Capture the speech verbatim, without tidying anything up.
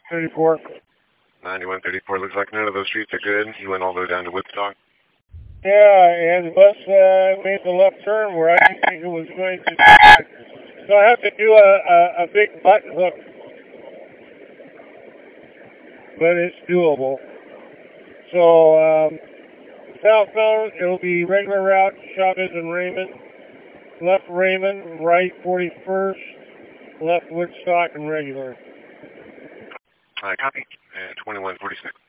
thirty-four. ninety-one thirty-four. Looks like none of those streets are good. You went all the way down to Woodstock. Yeah, and the bus uh, made the left turn where I didn't think it was going to. So I have to do a, a, a big butt hook. But it's doable. So, um, southbound, it'll be regular route, Chavez and Raymond. Left Raymond, right forty-first, left Woodstock and regular. All right, copy. Uh, twenty-one forty-six.